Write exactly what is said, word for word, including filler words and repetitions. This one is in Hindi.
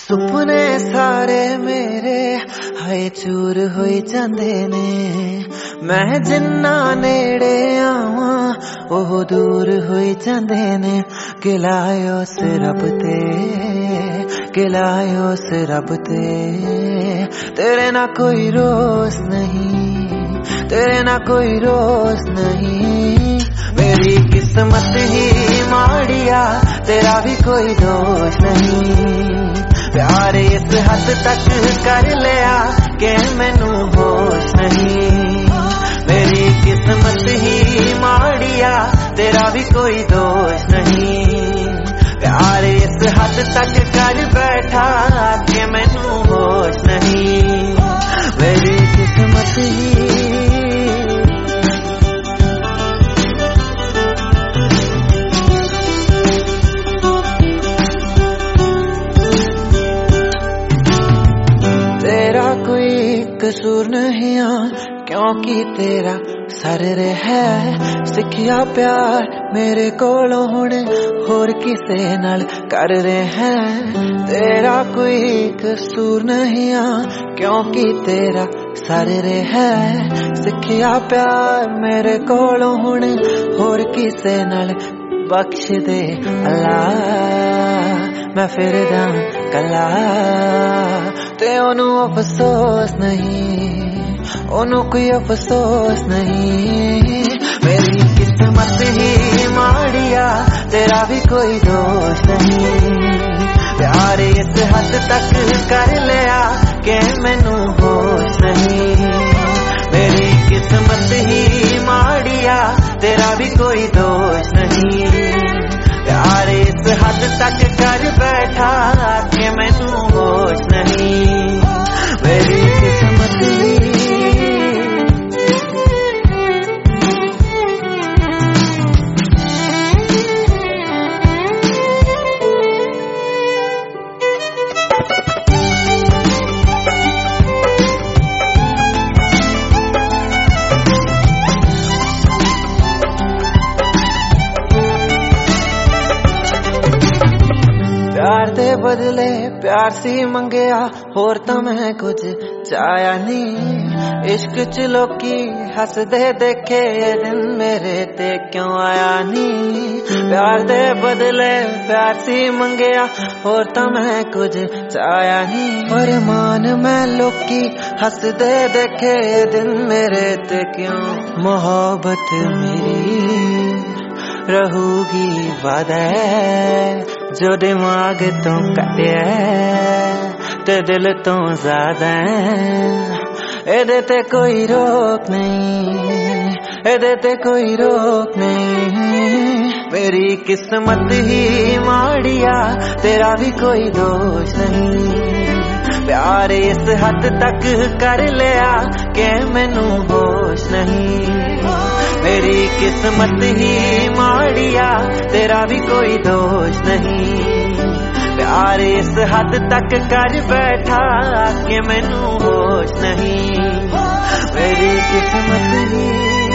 सुपने सारे मेरे हाय चूर होई जांदे ने, मैं जिन्ना नेड़े आवा ओह दूर होई जांदे ने। गिलायो से रब ते, गिलायो से रब ते, तेरे ना कोई रोज नहीं, तेरे ना कोई रोज नहीं। मेरी किस्मत ही माड़िया, तेरा भी कोई दोष नहीं। प्यार इस हद तक कर लिया कि मैनू होश नहीं। मेरी किस्मत ही माड़िया, तेरा भी कोई दोष नहीं। प्यार इस हद तक कर बैठा कि मैनू होश नहीं। मेरी किस्मत ही कोई कसूर नहीं आ, क्योंकि तेरा सर रे है। सिखिया प्यार मेरे कोलों हुणे होर किसे नाल कर रहे हैं। तेरा कोई कसूर नहीं आ, क्योंकि तेरा सर रे है। सिखिया प्यार मेरे कोलों हुणे होर किसे नाल बख्श दे अल्लाह, मैं फिर दा कला। ते ओनू अफसोस नहीं, ओनू कोई अफसोस नहीं। मेरी किस्मत ही माड़िया, तेरा भी कोई दोष नहीं। प्यार इस हद तक कर लिया कि मैनू होश नहीं। मेरी किस्मत ही माड़िया, तेरा भी कोई दोष नहीं। प्यार इस हद तक कर बैठा कि मैनू होश नहीं। मेरी किस्मत ही प्यार दे बदले प्यार सी मंगया, होर तां मैं कुछ चाया नहीं। इश्क च लोकी हसदे देखे ये दिन मेरे ते क्यों आया नहीं। प्यार दे बदले प्यार सी मंगया, होर तां मैं कुछ चाया नहीं। पर मान मैं लोकी हसदे देखे ये दिन मेरे ते क्यों। मोहब्बत मेरी रहूगी वादा, जो दिमाग तो कटिया ते दिल तो ज्यादा। एदे ते कोई रोक नहीं, एदे ते कोई रोक नहीं। मेरी किस्मत ही माड़िया, तेरा भी कोई दोष नहीं। प्यार इस हद तक कर लिया कि मैनू होश नहीं। मेरी किस्मत ही माड़िया, तेरा भी कोई दोष नहीं। प्यार इस हद तक कर बैठा कि मैनू होश नहीं। मेरी किस्मत ही